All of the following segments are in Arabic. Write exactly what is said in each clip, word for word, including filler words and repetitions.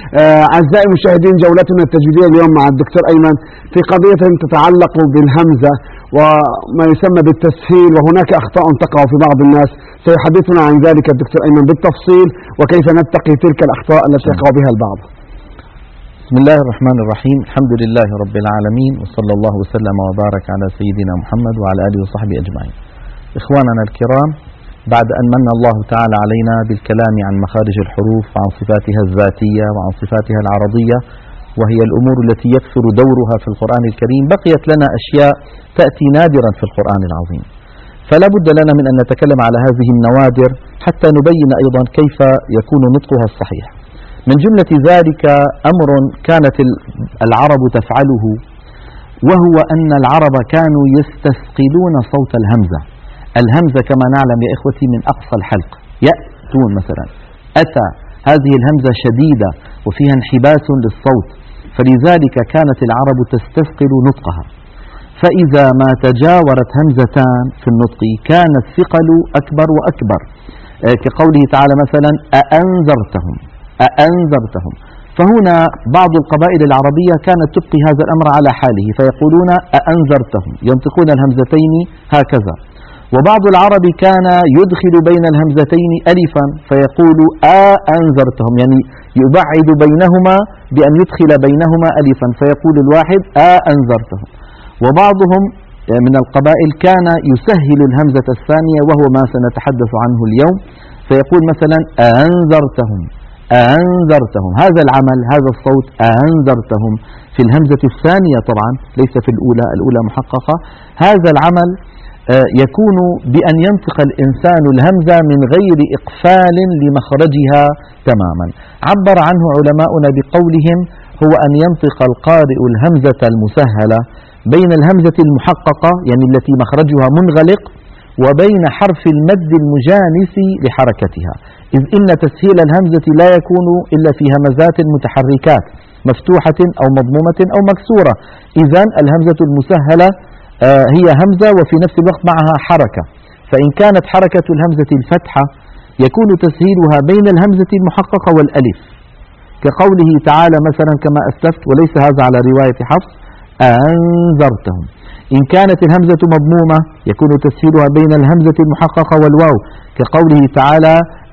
آه أعزائي المشاهدين، جولتنا التجويدية اليوم مع الدكتور أيمن في قضية تتعلق بالهمزة وما يسمى بالتسهيل، وهناك أخطاء تقع في بعض الناس. سيحدثنا عن ذلك الدكتور أيمن بالتفصيل وكيف نتقي تلك الأخطاء التي يقع بها البعض. بسم الله الرحمن الرحيم، الحمد لله رب العالمين، وصلى الله وسلم وبارك على سيدنا محمد وعلى آله وصحبه أجمعين. إخواننا الكرام، بعد أن من الله تعالى علينا بالكلام عن مخارج الحروف وعن صفاتها الذاتية وعن صفاتها العرضية، وهي الأمور التي يكثر دورها في القرآن الكريم، بقيت لنا أشياء تأتي نادرا في القرآن العظيم، فلا بد لنا من أن نتكلم على هذه النوادر حتى نبين أيضا كيف يكون نطقها الصحيح. من جملة ذلك أمر كانت العرب تفعله، وهو أن العرب كانوا يستثقلون صوت الهمزة. الهمزة كما نعلم يا إخوتي من أقصى الحلق، يأتون مثلا، أتى، هذه الهمزة شديدة وفيها انحباس للصوت، فلذلك كانت العرب تستثقل نطقها. فإذا ما تجاورت همزتان في النطق كان الثقل أكبر وأكبر، كقوله تعالى مثلا أأنذرتهم أأنذرتهم. فهنا بعض القبائل العربية كانت تبقي هذا الأمر على حاله، فيقولون أأنذرتهم، ينطقون الهمزتين هكذا. وبعض العرب كان يدخل بين الهمزتين ألفا فيقول أأنذرتهم، يعني يبعد بينهما بأن يدخل بينهما ألفا، فيقول الواحد أأنذرتهم. وبعضهم من القبائل كان يسهل الهمزة الثانية، وهو ما سنتحدث عنه اليوم، فيقول مثلا أأنذرتهم أأنذرتهم. هذا العمل، هذا الصوت أأنذرتهم في الهمزة الثانية طبعا، ليس في الأولى، الأولى محققة. هذا العمل يكون بأن ينطق الإنسان الهمزة من غير إقفال لمخرجها تماما. عبر عنه علماؤنا بقولهم هو أن ينطق القارئ الهمزة المسهلة بين الهمزة المحققة، يعني التي مخرجها منغلق، وبين حرف المد المجانس لحركتها، إذ إن تسهيل الهمزة لا يكون إلا في همزات متحركات مفتوحة أو مضمومة أو مكسورة. إذن الهمزة المسهلة هي همزة وفي نفس الوقت معها حركة، فإن كانت حركة الهمزة الفتحة يكون تسهيلها بين الهمزة المحققة والألف، كقوله تعالى مثلا كما أسلفت، وليس هذا على رواية حفص، أنذرتهم. إن كانت الهمزة مضمومة يكون تسهيلها بين الهمزة المحققة والواو، كقوله تعالى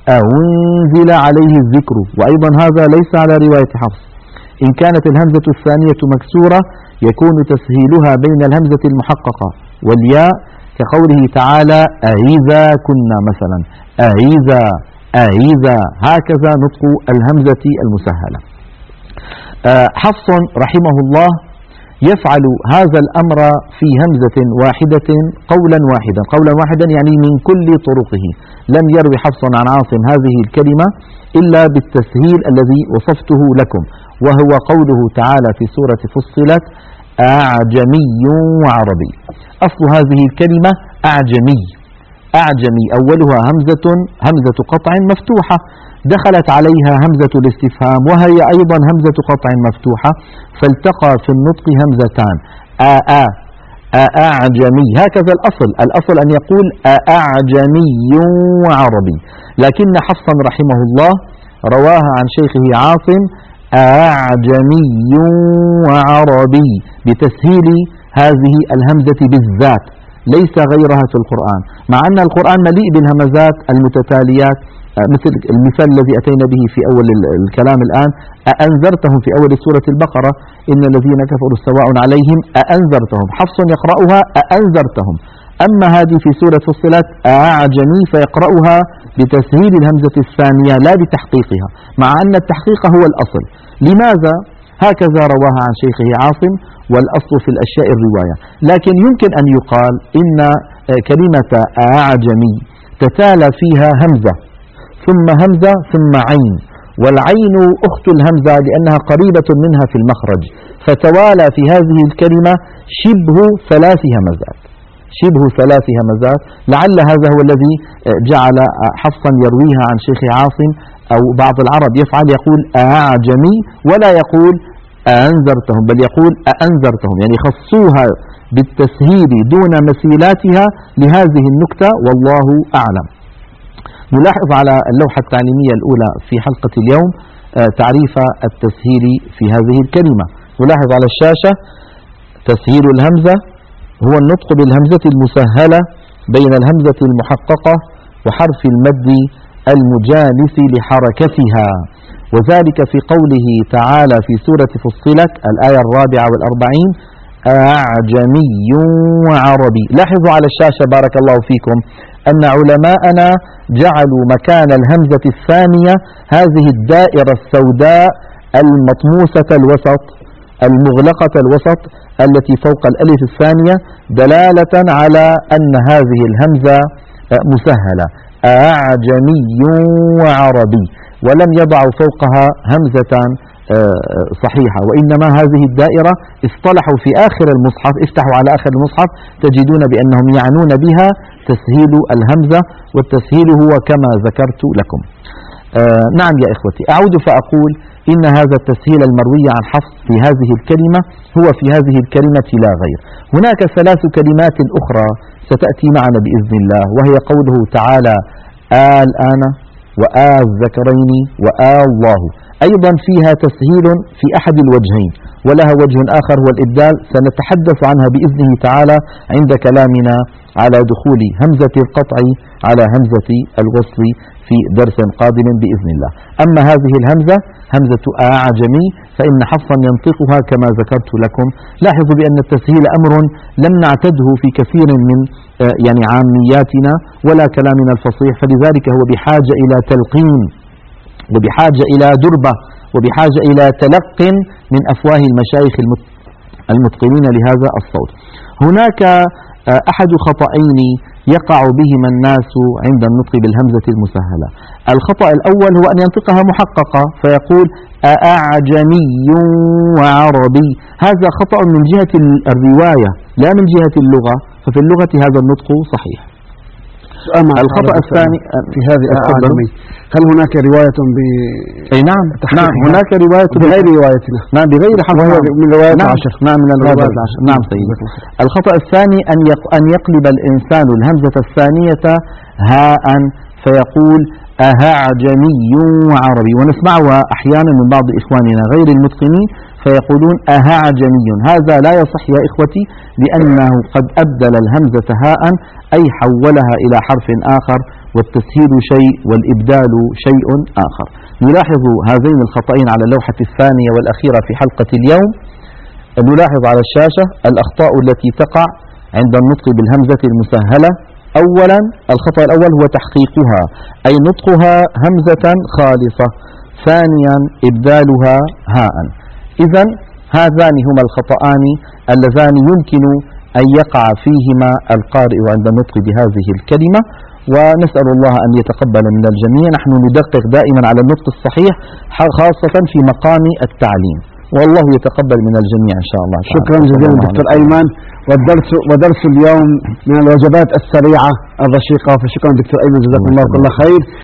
أنزل عليه الذكر، وأيضا هذا ليس على رواية حفص. إن كانت الهمزة الثانية مكسورة يكون تسهيلها بين الهمزة المحققة والياء، كقوله تعالى أإذا كنا مثلا، أإذا أإذا، هكذا نطق الهمزة المسهلة. حفص رحمه الله يفعل هذا الأمر في همزة واحدة قولا واحدا، قولا واحدا يعني من كل طرقه. لم يروي حفص عن عاصم هذه الكلمة إلا بالتسهيل الذي وصفته لكم، وهو قوله تعالى في سورة فصلت أعجمي وعربي. أصل هذه الكلمة أعجمي، أعجمي أولها همزة همزة قطع مفتوحة، دخلت عليها همزة الاستفهام وهي أيضا همزة قطع مفتوحة، فالتقى في النطق همزتان آآ أعجمي. هكذا الأصل، الأصل أن يقول أعجمي وعربي، لكن حفصا رحمه الله رواها عن شيخه عاصم أعجمي وعربي بتسهيل هذه الهمزة بالذات، ليس غيرها في القرآن، مع أن القرآن مليء بالهمزات المتتاليات، مثل المثال الذي أتينا به في أول الكلام الآن، أأنذرتهم في أول سورة البقرة، إن الذين كفروا سواء عليهم أأنذرتهم. حفص يقرأها أأنذرتهم، أما هذه في سورة فصلت أعجمي فيقرأها بتسهيل الهمزة الثانية لا بتحقيقها، مع أن التحقيق هو الأصل. لماذا؟ هكذا رواها عن شيخه عاصم، والأصل في الأشياء الرواية. لكن يمكن أن يقال إن كلمة أعجمي تتالى فيها همزة ثم همزة ثم عين، والعين أخت الهمزة لأنها قريبة منها في المخرج، فتوالى في هذه الكلمة شبه ثلاث همزات، شبه ثلاث همزات. لعل هذا هو الذي جعل حفصا يرويها عن شيخ عاصم، أو بعض العرب يفعل يقول أعجمي ولا يقول أأنذرتهم، بل يقول أأنذرتهم، يعني خصوها بالتسهيل دون مسيلاتها لهذه النكتة، والله أعلم. نلاحظ على اللوحة التعليمية الأولى في حلقة اليوم تعريف التسهيل في هذه الكلمة. نلاحظ على الشاشة تسهيل الهمزة هو النطق بالهمزة المسهلة بين الهمزة المحققة وحرف المد المجانس لحركتها، وذلك في قوله تعالى في سورة فصلت الآية الرابعة والأربعين أعجمي وعربي. لاحظوا على الشاشة بارك الله فيكم أن علماءنا جعلوا مكان الهمزة الثانية هذه الدائرة السوداء المطموسة الوسط المغلقة الوسط التي فوق الألف الثانية دلالة على أن هذه الهمزة مسهلة أعجمي وعربي، ولم يضعوا فوقها همزة صحيحة، وإنما هذه الدائرة اصطلحوا في آخر المصحف، افتحوا على آخر المصحف تجدون بأنهم يعنون بها تسهيل الهمزة، والتسهيل هو كما ذكرت لكم. آه نعم يا إخوتي، أعود فأقول إن هذا التسهيل المروي عن حفص في هذه الكلمة هو في هذه الكلمة لا غير. هناك ثلاث كلمات أخرى ستأتي معنا بإذن الله، وهي قوله تعالى آل آن وآل الذكرين وآل الله، أيضا فيها تسهيل في أحد الوجهين، ولها وجه آخر هو الإبدال، سنتحدث عنها بإذنه تعالى عند كلامنا على دخول همزة القطع على همزة الوصل في درس قادم بإذن الله. أما هذه الهمزة همزة أعجمي فإن حفصا ينطقها كما ذكرت لكم. لاحظوا بأن التسهيل أمر لم نعتده في كثير من يعني عامياتنا ولا كلامنا الفصيح، فلذلك هو بحاجة إلى تلقين وبحاجة إلى دربة وبحاجة إلى تلق من أفواه المشايخ المتقنين لهذا الصوت. هناك أحد خطأين يقع بهما الناس عند النطق بالهمزة المسهلة. الخطأ الأول هو أن ينطقها محققة فيقول أعجمي وعربي، هذا خطأ من جهة الرواية لا من جهة اللغة، ففي اللغة هذا النطق صحيح. الخطأ الثاني في هذه أعجمي، هل هناك رواية ب أي نعم نعم هناك رواية بغير روايتنا نعم بغير حفظ من رواية نعم عشر نعم من الروايات العشر نعم سيدي. الخطأ الثاني أن أن يقلب الإنسان الهمزة الثانية هاء فيقول أهعجمي وعربي، ونسمعها أحيانا من بعض إخواننا غير المتقنين فيقولون أهعجمي، هذا لا يصح يا إخوتي، لأنه قد أبدل الهمزة هاء أي حولها إلى حرف آخر، والتسهيل شيء والإبدال شيء آخر. نلاحظ هذين الخطأين على اللوحة الثانية والأخيرة في حلقة اليوم. نلاحظ على الشاشة الأخطاء التي تقع عند النطق بالهمزة المسهلة. أولا الخطأ الأول هو تحقيقها أي نطقها همزة خالصة، ثانيا إبدالها هاء. إذن هذان هما الخطأان اللذان يمكن أن يقع فيهما القارئ عند النطق بهذه الكلمة، ونسأل الله أن يتقبل من الجميع. نحن ندقق دائما على النطق الصحيح خاصة في مقام التعليم، والله يتقبل من الجميع إن شاء الله تعالى. شكرا جزيلا دكتور أيمن، والدرس ودرس اليوم من الوجبات السريعة الرشيقة، فشكرا دكتور أيمن، جزاكم الله كل خير.